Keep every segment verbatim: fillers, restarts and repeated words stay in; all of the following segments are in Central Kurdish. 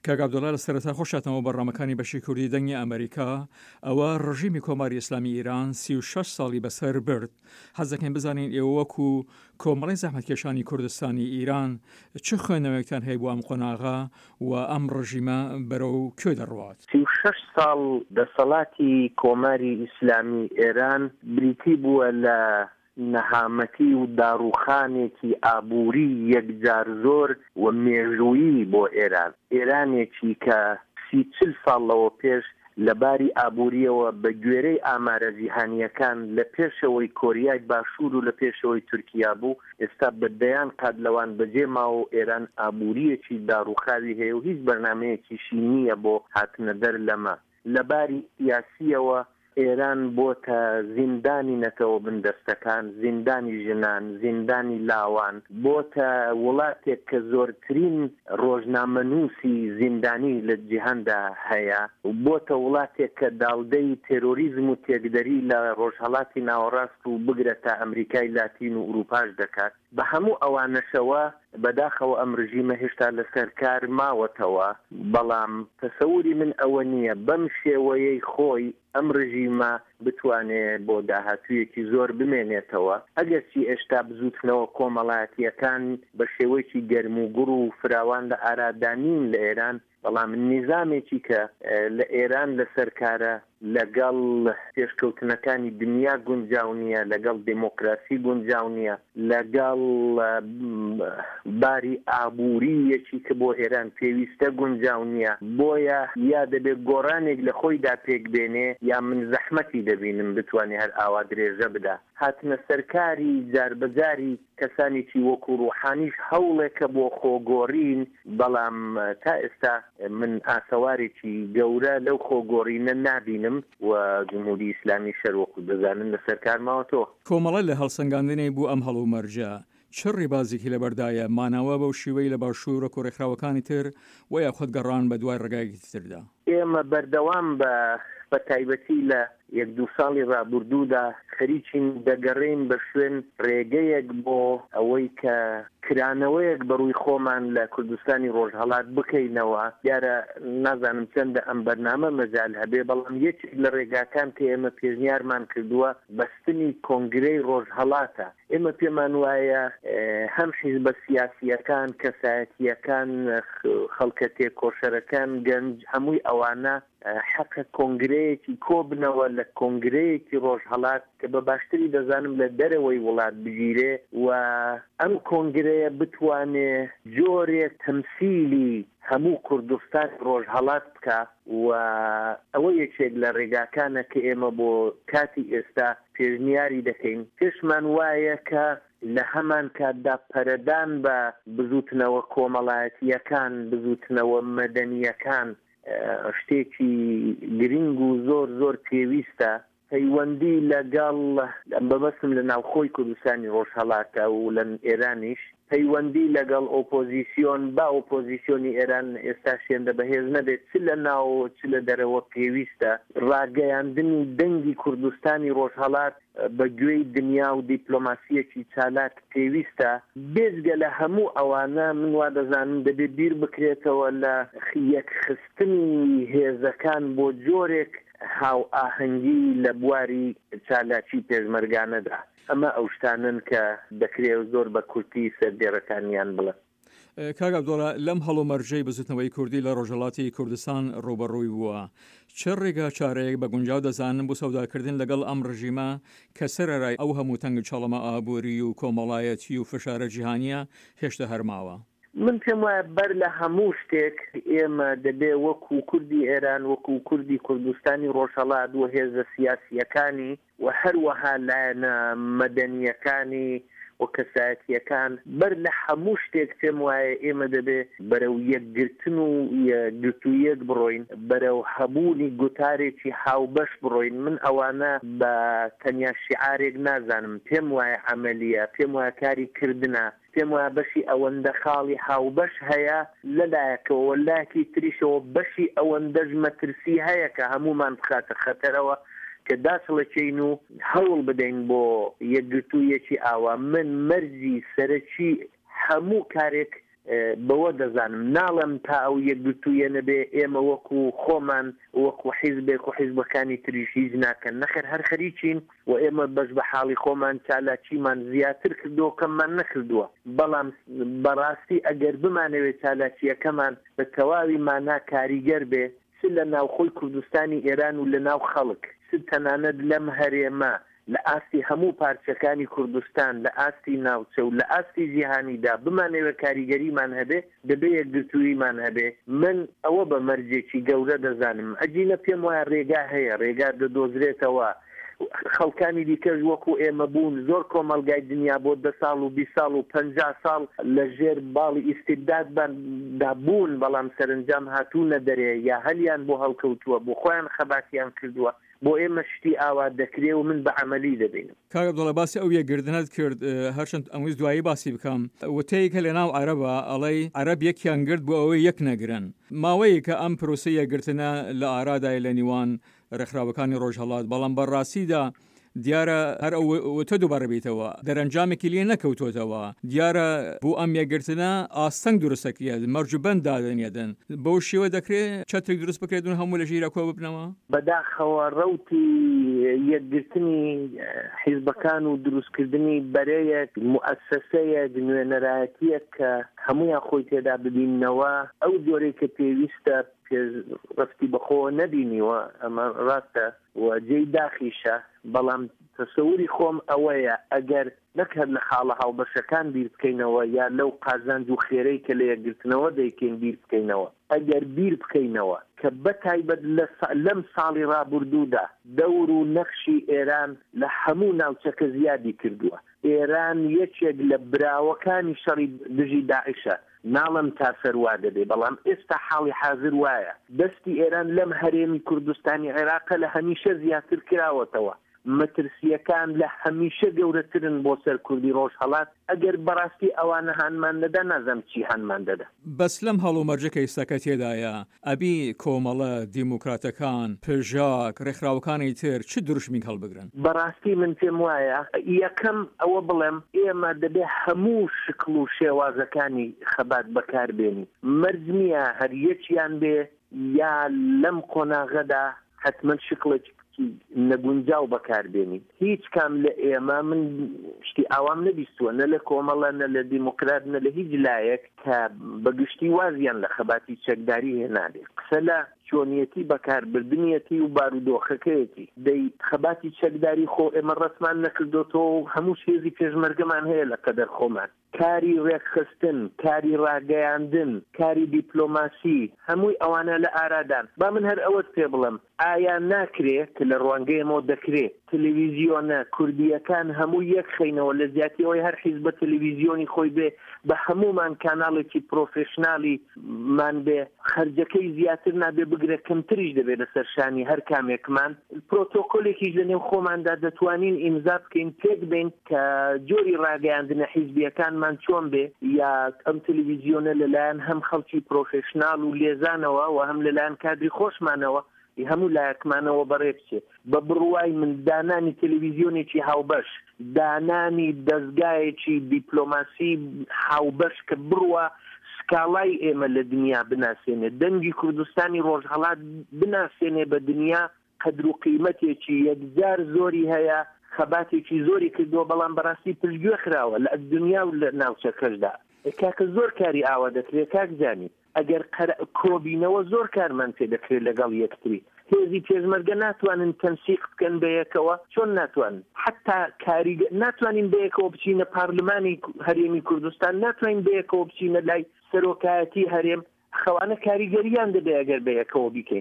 کاک عەبدوڵڵا لە سەرەتا خۆشاتەوە بەڕامەکانی بەشی کوردی دەنگی ئەمریکا ئەوە ڕژیمی کۆماری ئیسلامی ئیران سی و شەش ساڵی بەسەر برد. حەز دەکەین بزانین ئێوە وەکو کۆمەڵی زەحمەتکێشانی کوردستانی ئیران چه خوێندنەوەیەکتان هەیە بۆ ئەم قۆناغا و ئەم ڕژیمە بەرەو کوێ دەڕوات؟ سی و شەش ساڵ دەسەڵاتی کۆماری ئیسلامی ئێران بریتی بووە لە نەهامەتی و داڕوخانێکی ئابووری یەکجار زۆر و مێژوویی بۆ ئێران. ئێرانێکی کە سی چل ساڵەوە پێش لە باری ئابووریەوە بە گوێرەی ئامارە جیهانیەکان لە پێشەوەی کۆریای باشوور و لە پێشەوەی تورکیا بوو، ئێستا بەدەیان قاد لەوان بەجێ ماوە ئێران ئابووریەکی داڕوخاوی هەیە و هیچ بەرنامەیەکیشی نییە بۆ هاتنە دەر لەمە. لە باری سیاسیەوە ئێران بۆتە زیندانی نەتەوە بندەستەکان، زیندانی ژنان، زیندانی لاوان، بۆتە وڵاتێک کە زۆرترین ڕۆژنامەنووسی زیندانی لە جیهاندا هەیە و بۆتە وڵاتێک کە داڵدەی تێرۆریزم و تێکدەری لە ڕۆژهەڵاتی ناوەڕاست و بگرێتە ئەمریکای لاتین و ئوروپاش دەکات. بە هەموو ئەوانەشەوە بەداخەوە ئەم ڕژیمە هێشتا لەسەر کار ماوەتەوە، بەڵام تەسەووری من ئەوە نییە بەم شێوەیەی خۆی ئەم ڕژیمە بتوانێت بۆ داهاتوویەکی زۆر بمێنێتەوە. ئەگەرچی ئێشتا بزوتنەوە کۆمەڵایەتیەکان بە شێوەیەکی گەرم و گوڕ و فراوان لە ئارادانین لە ئێران، بەڵام نیزامێکی کە لە ئێران لەسەر کارە لەگەڵ پێشکەوتنەکانی دنیا گونجاو نییە، لەگەڵ دموکراسی گونجاو نییە، لەگەڵ باری ئابووریەکی کە بۆ ئێران پێویستە گونجاو نییە. بۆیە یا دەبێت گۆڕانێک لە خۆیدا پێک بێنێ یا من زەحمەتی دەبینم بتوانێت هەر ئاوا درێژە بدا. هاتنە سەرکاری جاربەجاری کەسانێکی وەکو ڕوحانیش هەوڵێکە بۆ خۆگۆڕین، بەڵام تا ئێستا من ئاسەوارێکی گەورە لەو خۆگۆڕینە نابینم و جمهوری ئیسلامی شەر وەکو دەزانن لە سەرکار ماوەتەوە. کۆمەڵە لە هەڵسەنگاندنەی بوو ئەم هەڵ و مەرجە چ ڕێبازێکی لەبەردایە ماناوە بەو شیوەی لە باشوورە کۆڕێکخراوەکانی تر و یا خۆت گەڕان بە دوای ڕێگایەکی تردا؟ ئێمە بەردەوام بە بە تایبەتی لە یەک دوو ساڵی ڕابردوودا خەریکین دەگەڕین بە شوێن ڕێگەیەک بۆ ئەوەی کە کرانەوەیەک بەڕووی خۆمان لە کوردستانی ڕۆژهەڵات بکەینەوە. دیارە نازانم چەندە ئەم بەرنامە مەجال هەبێ، بەڵام یەکێک لە ڕێگاکان کە ئێمە پێشنیارمان کردووە بەستنی کۆنگرەی ڕۆژهەڵاتە. ئێمە پێمان وایە هەم حیزبە سیاسیەکان، کەسایەتیەکان، خەڵکە تێکۆشەرەکان، گەنج، هەمووی ئەوانە حەقە کۆنگرەیەکی کۆبنەوە لە کۆنگرەیەکی ڕۆژهەڵات کە بە باشتری دەزانم لە دەرەوەی وڵات بگیرێ و ئەم کۆنگرەیە بتوانێ جۆرێک تەمسیلی هەموو کوردستان ڕۆژهەڵات بکە و ئەوە یەکێک لە ڕێگاکانە کە ئێمە بۆ کاتی ئێستا پێشنیاری دەکەین. پێشمان وایە کە لە هەمان کاتدا پەرەدان بە بزوتنەوە کۆمەڵایەتیەکان، بزوتنەوە مەدەنیەکان شتێکی گرنگ و زۆر زۆر پێویستە. پەیوەندی لەگەڵ بەبەستم لە ناوخۆی کوردستانی ڕۆژهەڵاتە و لە ئێرانیش پەیوەندی لەگەڵ ئۆپۆزیسیۆن با ئۆپۆزیسیۆنی ئێران ئێستا شێندە بەهێز نەبێت، چ لە ناو چ لە دەرەوە پێویستە. ڕاگەیاندنی دەنگی کوردستانی ڕۆژهەڵات بە گوێی دنیا و دیپلۆماسیەکی چالاک پێویستە. بێجگە لە هەموو ئەوانە من وا دەزانم دەبێت بیر بکرێتەوە لە یەکخستنی هێزەکان بۆ جۆرێک هاو ئاهەنگی لە بواری چالاکی پێشمەرگانەدا. ئەمە ئەو شتانن کە دەکرێت زۆر بە کورتی سەردێڕەکانیان بڵێ. کاک عەبدوڵڵا لەم هەڵ و مەرجەی بزوتنەوەی کوردی لە ڕۆژهەڵاتی کوردستان ڕوبەڕووی بووە، چه ڕێگا چارەیەک بە گونجاو دەزانن بۆ سەوداکردن لەگەڵ ئەم ڕژیمە کە سەرەڕای ئەو هەموو تەنگ چاڵەمە ئابووری و کۆمەڵایەتی و فشارە جیهانیە هێشتا هەرماوە؟ من پێم وایە بەر لە هەموو شتێک ئێمە دەبێ وەکو کوردی ئێران، وەکو کوردی کوردستانی ڕۆژهەڵات و هێزە سیاسیەکانی و هەروەها لایەنە مەدەنیەکانی و کەسایەتیەکان بەر لە هەموو شتێک پێم وایە ئێمە دەبێ بەرەو یەکگرتن و گرتوویەک بڕۆین، بەرەو هەبوونی گوتارێکی هاوبەش بڕۆین. من ئەوانە بە تەنیا شیعارێک نازانم، پێم وایە عەمەلیە، پێم وایە کاری کردنە، پێم وایە بەشی ئەوەندە خاڵی هاوبەش هەیە لەلایەکەوە، وەلایەکی تریشەوە بەشی ئەوەندەش مەترسی هەیە کە هەمومان بخاتە خەتەرەوە کە داخڵەکەین و هەوڵ بدەین بۆ یەکگرتوویەکی ئاوا. من مەرجی سەرەکی هەموو کارێک بەوە دەزانم ناڵم تا ئەو یەکگرتوویە نەبێ ئێمە وەکو خۆمان وەکو حیزبێک و حیزبەکانی تریش هیچ ناکەن نەخێر هەر خەریکین و ئێمە بەش بە حاڵی خۆمان چالاکیمان زیاتر کردووە کەممان نەکردووە بەڵام بەڕاستی ئەگەر بمانەوێت چالاکیەکەمان بە تەواوی مانا کاریگەر بێ س لە ناوخۆی کوردستانی ئێران و لە ناو خەڵک س تەنانەت لەم هەرێمە لە ئاستی هەموو پارچەکانی کوردستان لە ئاستی ناوچە و لە ئاستی جیهانیدا بمانەوە کاریگەریمان هەبێ دەبێ یەکگرتوویمان هەبێ من ئەوە بە مەرجێکی گەورە دەزانم ئەجینە پێم وایە ڕێگا هەیە ڕێگا دەدۆزرێتەوە خەڵکانی دیکەش وەکو ئێمە بوون زۆر کۆمەلگای دنیا بۆ دە ساڵ و بیست ساڵ و پەنجا ساڵ لە ژێر باڵی ئیستیبداددا بوون بەڵام سەرنجام هاتوونە دەرێ یا هەلیان بۆ هەڵکەوتووە بۆ خۆیان خەباتیان کردووە بۆ ئێمە شتی ئاوا دەکرێ و من بە عەمەلی دەبینم. کاک عەبدوڵڵا باسی ئەو یەکگرتنت کرد هەرچەند ئەمویست دوایی باسی بکەم وتەیەکە لە ناو عەرەبە ئەڵێی عەرەب یەکیان گرت بۆ ئەوەی یەک نەگرن ماوەیە کە ئەم پرۆسەی یەکگرتنە لە ئارادای لە نیوان ڕێکخراوەکانی ڕۆژهەڵات بەڵام بەڕاستیدا دیارە هەر ئەوتە دووبارە بێتەوە دەرەنجامێکی لێ نەکەوتۆتەوە دیارە بۆ ئەم یەکگرتنە ئاستەنگ دروستەکرێت مەرجوبەند دادەنێدن بەو شێوە دەکرێت چەترێک دروست بکرێتون هەموو لە ژیرە کۆ ببنەوە بەداخەوە ڕەوتی یەکگرتنی حیزبەکان و دروستکردنی بەرەیەک موئەسسەسەیەک نوێنەرایەتیەک کە هەموویان خۆی تێدا ببیننەوە ئەو جۆرەی کە پێویستە ڕستی بەخۆ نەبینیوە ئەمە ڕاستە و جێی داخیشە بەڵام تەسەوری خۆم ئەوەیە ئەگەر نەکرد لە خاڵە هاوبەشەکان بیر بکەینەوە یا لەو قازانج و خێرەی کە لە یەکگرتنەوە دەیکەین بیر بکەینەوە ئەگەر بیر بکەینەوە کە بەتایبەت لەم ساڵی ڕابردوودا دەور و نەخشی ئێران لە هەموو ناوچەکە زیادی کردووە ئێران یەکێک لە براوەکانی شەڕی دژی داعیشە ناڵم تا سەروا دەبێ بەڵام ئێستا حاڵی حاضر وایە دەستی ئێران لەم هەرێمی کوردستانی عێراقە لە هەمیشە زیاتر کراوەتەوە مەترسیەکان لە هەمیشە گەورەترن بۆ سەر کوردی ڕۆژهەڵات ئەگەر بەڕاستی ئەوانە هانمان دەدا نازەم چی هانمان دەدا بەس لەم هەڵومەرجەکە ئێستاکە تێدایە ئەبی کۆمەڵە دیموکراتەکان پژاک ڕێکخراوەکانی تر چ دروشمی هەڵبگرن بەڕاستی من پێم وایە یەکەم ئەوە بڵێم ئێمە دەبێ هەموو شکل و شێوازەکانی خەبات بەکاربێنی مەرج نییە هەر یەکیان بێ یا لەم قۆناغەدا حتمما شکڵێک نەگونجاو بەکاربێنی هیچ کام لە ئێمە من شتی ئاوام نەبیستووە نە لە کۆمەڵە نە لە دیموکرات نە لە هیچ لایەک کە بەگشتی وازیان لە خەباتی چەکداری هێنادێ قسە لە چۆنیەتی بەکاربردنیەتی و بارودۆخەکەیەتی دەی خەباتی چەکداری خۆ ئێمە ڕسمان نەکردوتەوە و هەموو شێزی پێشمەرگەمان هەیە لە قەدەر خۆمان کاری ڕێکخستن کاری ڕاگەیاندن کاری دیپلۆماسی هەمووی ئەوانە لە ئارادان با من هەر ئەوەت پێ بڵم ئایا ناکرێت کە لە ڕوانگەیەمەوە دەکرێت تەلەڤیزیۆنە کوردیەکان هەموو یەک خەینەوە لە زیاتیەوەی هەر حیزب بە تەلەڤیزیۆنی خۆی بێ بە هەمومان کاناڵێکی پرۆفێشنالی مان بێ خەرجەکەی زیاتر نابێ بگرێت کەمتریش دەبێت لەسەر شانی هەر کامێکمان پرۆتۆکۆلێکیش لەنێو خۆماندا دەتوانین ئیمزا بکەین تێک بین کە جۆری ڕاگەیاندنە حیزبیەکانمان چۆن بێ یا ئەم تەلەڤیزیۆنە لەلایەن هەم خەڵکی پرۆفێشنال و لێزانەوە و هەم لەلایەن کادری خۆشمانەوە هەموو لایەکمانەوە بەڕێ بچێت بە بڕوای من دانانی تەلەڤیزیۆنێکی هاوبەش دانانی دەستگایەکی دیپلۆماسی هاوبەش کە بڕوە سکاڵای ئێمە لە دنیا بناسێنێ دەنگی کوردستانی ڕۆژهەڵات بناسێنێ بە دنیا قەدر و قیمەتێکی یەکجار زۆری هەیە خەباتێکی زۆری کردووە بەڵام بەڕاستی پشتگوێ خراوە لە دنیا و لە ناوچەکەشدا کاکە زۆر کاری ئاوا دەکرێت کاک زانی ئەگەر کۆبینەوە زۆر کارمان پێ دەکرێت لەگەڵ یەکتری هێزی پێشمەرگە ناتوانن تەنسیق بکەن بەیەکەوە چۆن ناتوانن حتا کاریگە ناتوانین بەیەکەوە بچینە پارلمانی هەرێمی کوردستان ناتوانین بەیەکەوە بچینە لای سەرۆکایەتی هەرێم خەوانە کاریگەریان دەبێ ئەگەر بەیەکەوە بکەین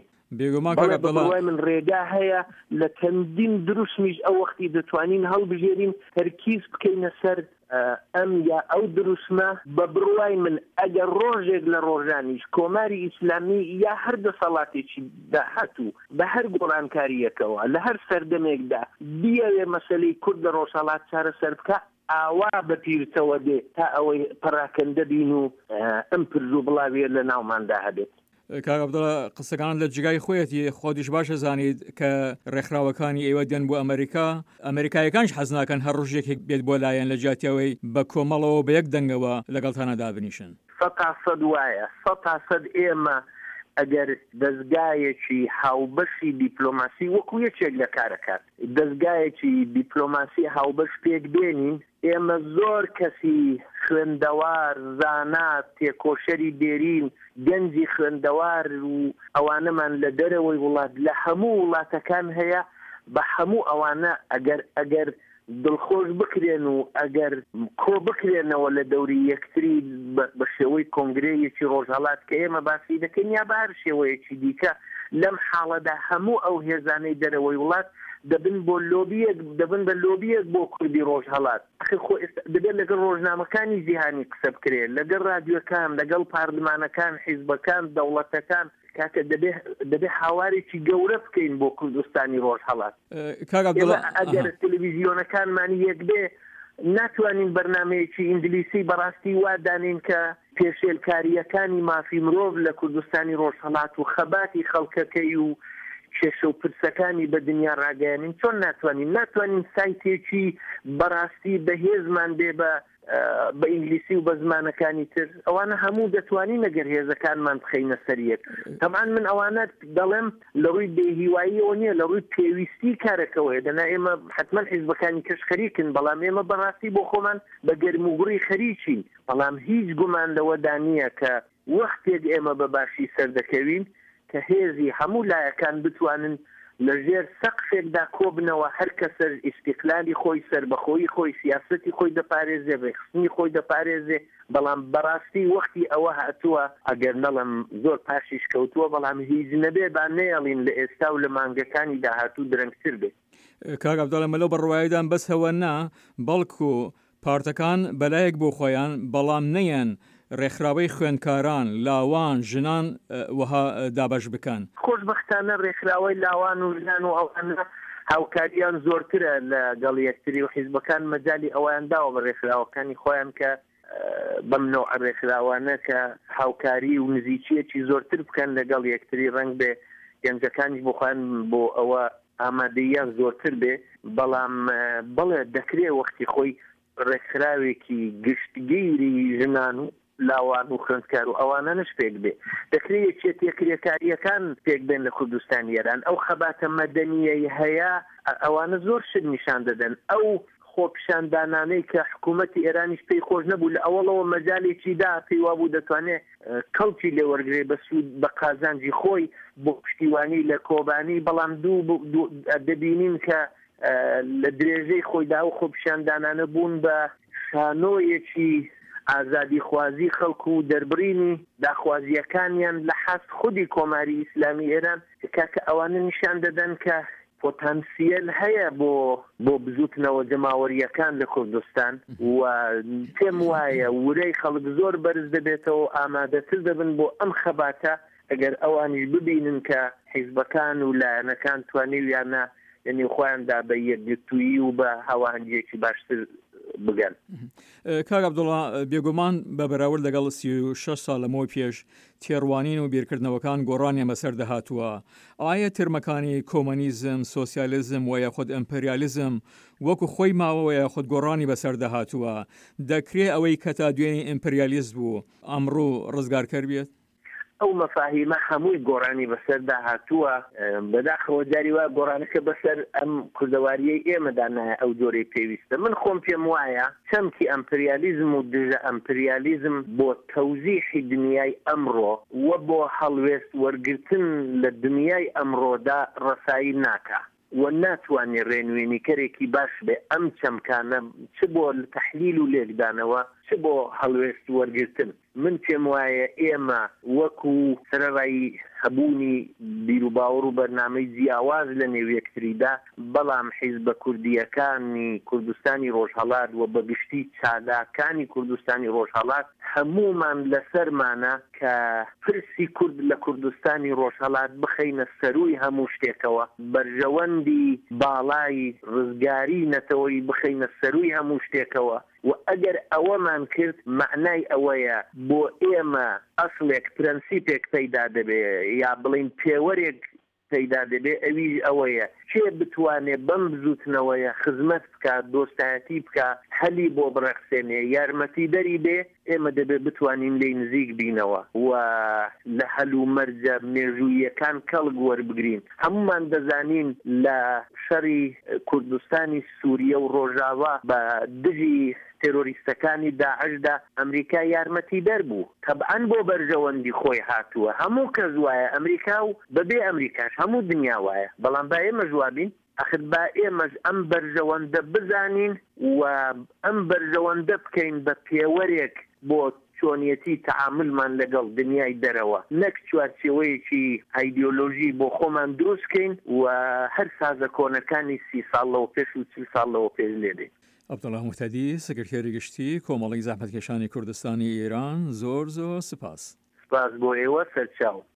بەڵێ من ڕێگا هەیە لە چەندین دروستمیش ئەو وەختی دەتوانین هەڵبژێرین تەرکیز بکەینە سەر ئەم یا ئەو دروستمە بە بڕوای من ئەگەر ڕۆژێک لە ڕۆژانیش کۆماری ئیسلامی یا هەر دەسەڵاتێکی داهاتوو بە هەر گۆڕانکاریەکەوە لە هەر سەردەمێکدا بیەوێ مەسەلەی کورد لە ڕۆژهەڵات چارەسەر بکە ئاوا بەپیرتەوە دێ تا ئەوەی پەراکەندە بین و ئەم پرز و بڵاوێ لە ناوماندا هەبێت کاک عەبدوڵڵا قسەکان لە جگای خۆیەتی خۆتیش باشە زانید کە ڕێکخراوەکانی ئێوە دێن بۆ ئەمریکا ئەمریکایەکانش حەز ناکەن هەر ڕۆژێک بێت بۆ لایەن لە جیاتیەوەی بە کۆمەڵەوە بە یەک دەنگەوە لەگەڵتانە دابنیشن. سەد سەد وایە سەد سەد ئێمە ئەگەر دەستگایەکی هاوبەشی دیپلۆماسی وەکو یەکێک لە کارەکات دەستگایەکی دیپلۆماسی هاوبەش پێک بێنین ئێمە زۆر کەسی خوێندەوار زانات تێکۆشەری دێرین گەنجی خوێندەوار و ئەوانەمان لە دەرەوەی وڵات لە هەموو وڵاتەکان هەیە بە هەموو ئەوانە ئەگەر ئەگەر دڵخۆش بکرێن و ئەگەر کۆ بکرێنەوە لە دەوری یەکتری بە شێوەی کۆنگرەیەکی ڕۆژهەڵات کە ئێمە باسی دەکەین یا بە هەر شێوەیەکی دیکە لەم حاڵەدا هەموو ئەو هێزانەی دەرەوەی وڵات دەبن بۆ لۆبیەک دەبن بە لۆبیەک بۆ کوردی ڕۆژهەڵات دەبێت لەگەڵ ڕۆژنامەکانی جیهانی قسە بکرێن لەگەڵ رادیۆکان لەگەڵ پارلمانەکان حیزبەکان دەوڵەتەکان کاکە دەبێت هاوارێکی گەورە بکەین بۆ کوردستانی ڕۆژهەڵات ئەگەر تەلەڤیزیۆنەکانمانی یەک بێ ناتوانین بەرنامەیەکی ئینگلیسی بەڕاستی وادانین کە پێشێلکاریەکانی مافی مرۆڤ لە کوردستانی ڕۆژهەڵات و خەباتی خەڵکەکەی و کێشە و پرسەکانی بە دنیا ڕاگەیانین چۆن ناتوانین ناتوانین سایتێکی بەڕاستی بەهێزمان بێ بە بە ئینگلیسی و بە زمانەکانی تر ئەوانە هەموو دەتوانین ئەگەر هێزەکانمان بخەینە سەریەک تەمان من ئەوانە دەڵێم لە ڕووی بێهیواییەوە نییە لە ڕووی پێویستی کارەکەوەیە دەنا ئێمە حتمما حیزبەکانی کەش خەریکن بەڵام ئێمە بەڕاستی بۆ خۆمان بە گەرموگوڕی خەریکین بەڵام هیچ گومان لەوەدا نییە کە وەختێک ئێمە بە باشی سەردەکەوین کە هێزی هەموو لایەکان بتوانن لە ژێر سەقفێکدا کۆبنەوە هەر کەسەر ئیستیقلالی خۆی سەربەخۆیی خۆی سیاسەتی خۆی دەپارێزێ ڕێخستنی خۆی دەپارێزێ بەڵام بەڕاستی وەختی ئەوە هاتووە ئەگەر نەڵم زۆر پاشیش کەوتووە بەڵام هیچ نەبێ با نەیەڵین لە ئێستا و لە مانگەکانی داهاتوو درەنگتر بێت. کاک عەبدوڵڵا مەلەو بەڕواییدان بەس هەوە نا بەڵکو پارتەکان بەلایەک بۆ خۆیان بەڵام نەیەن ڕێکخراوەی خوێندکاران لاوان ژنان وەها دابەش بکەن. خۆشبەختانە ڕێکخراوەی لاوان و ژنان و ئەوانە هاوکاریان زۆرترە لەگەڵ یەکتری و حیزبەکان مەجالی ئەویان داوە بە ڕێکخراوەکانی خۆیان کە بەمنەوە ڕێکخراوانە کە هاوکاری و نزیکیەکی زۆرتر بکەن لەگەڵ یەکتری ڕەنگ بێ گەنجەکانی بۆ خۆیان بۆ ئەوە ئامادەیان زۆرتر بێ بەڵام بەڵێ دەکرێت وەختی خۆی ڕێکخراوێکی گشتگیری ژنان و لاوان و خوێندکار و ئەوانە نش پێک بێ دەکرێت چێتێکریەکاریەکان پێک بێن لە کوردستانی ئێران ئەو خەباتە مەدەنیەی هەیە ئەوانە زۆر شت نیشان دەدەن ئەو خۆپیشاندانانەی کە حکوومەتی ئێرانیش پێی خۆش نەبوو لە ئەوڵەوە مەجالێکی دا پێی وابوو دەتوانێت کەڵکی لێ وەرگێ بە سوود بە قازانجی خۆی بۆ پشتیوانی لە کۆبانی بەڵام دوو دەبینین کە لە درێژەی خۆیدا و خۆپیشاندانانە بوون بە شانۆیەکی ئازادی خوازی خەڵکو و دەربڕینی داخوازیەکانیان لە حەست خودی کۆماری ئیسلامی ئێران کاکە ئەوانە نیشان دەدەن کە پۆتانسیەل هەیە بۆ بۆ بزوتنەوە جەماوەریەکان لە کوردستان و پێم وایە ورەی خەڵک زۆر بەرز دەبێتەوە ئامادەتر دەبن بۆ ئەم خەباتە ئەگەر ئەوانیش ببینن کە حیزبەکان و لایەنەکان توانیویانە یعنی خۆیاندا بە یەکگرتوویی و بە هاوانگیەکی باشتر بگەن. کاک عەبدوڵڵا بێگومان بە بەراورد لەگەڵ سی و شەش ساڵ لەمەوەی پێش تێڕوانین و بیرکردنەوەکان گۆڕانیان بەسەر دەهاتووە ئایا ترمەکانی کۆمەنیزم سۆسیالیزم و یاخود ئەمپریالیزم وەکو خۆی ماوەوە یاخود گۆڕانی بەسەر دەهاتووە دەکرێت ئەوەی کە تا دوێنی ئیمپریالیزم بوو ئەمڕۆ ڕزگارکەر بێت؟ ئەو مەفاهیمە هەمووی گۆڕانی بەسەردا هاتووە بەداخەوە جاری وایە گۆڕانەکە بەسەر ئەم کوردەواریەی ئێمەدا نایە ئەو جۆرەی پێویستە من خۆم پێم وایە چەمکی ئەمپریالیزم و دژە ئەمپریالیزم بۆ تەوزیحی دنیای ئەمڕۆ وە بۆ هەڵوێست وەرگرتن لە دنیای ئەمڕۆدا ڕەسایی ناکە و ناتوانێت ڕێنوێنیکەرێکی باش بێ ئەم چەمکانە چ بۆ تەحلیل و لێکدانەوە چ بۆ هەڵوێست وەرگرتن من پێم وایە ئێمە وەکو سەرەڕایی هەبوونی بیرروباوەڕ و بەرنامەی جیاواز لە نێو یەکتریدا بەڵام حیزبە کوردیەکانی کوردستانی ڕۆژهەڵات و بەگشتی چالاکانی کوردستانی ڕۆژهەڵات هەمومان لەسەرمانە کە پرسی کورد لە کوردستانی ڕۆژهەڵات بخەینە سەرووی هەموو شتێکەوە بەرژەوەندی باڵای ڕزگاری نەتەوەی بخەینە سەرووی هەموو شتێکەوە و ئەگەر ئەوەمان کرد معنای ئەوەیە بۆ ئێمە ئەسڵێک پرەنسیپێک پەیدا دەبێ یا بڵین پێوەرێک پەیدا دەبێ ئەوی ئەوەیە کێ بتوانێت بەم بزوتنەوەیە خزمەت بکات دۆستایەتی بکە هەلی بۆ بڕەخسێنێ یارمەتی دەری بێ ئێمە دەبێت بتوانین لێی نزیک بینەوە و لە هەل و مەرجە مێژوویەکان کەڵک وەربگرین. هەمومان دەزانین لە شەڕی کوردستانی سووریە و ڕۆژاوا بە دژی تێرۆریستەکانی داعشدا ئەمریکا یارمەتی دەربوو تەبعەن بۆ بەرژەوەندی خۆی هاتووە هەموو کەس وایە ئەمریکا و بەبێ ئەمریکاش هەموو دنیا وایە بەڵام با ئێمە جوابین ئەخر با ئێمەش ئەم بەرژەوەندە بزانین و ئەم بەرژەوەندە بکەین بە پێوەرێک بۆ چۆنیەتی تعاملمان لەگەڵ دنیای دەرەوە نەک چوارچێوەیەکی ئایدیۆلۆژی بۆ خۆمان دروستکەین و هەر سازە کۆنەکانی سی ساڵەوە پێش و چل ساڵەوە پێش لێدەین. عەبدوڵڵاه موحتەدی سەکرتێری گشتی کۆمەڵی زەحمەتکێشانی کوردستانی ئێران زۆر زۆر سپاس. سپاس بۆ ئێوە سەرچاو.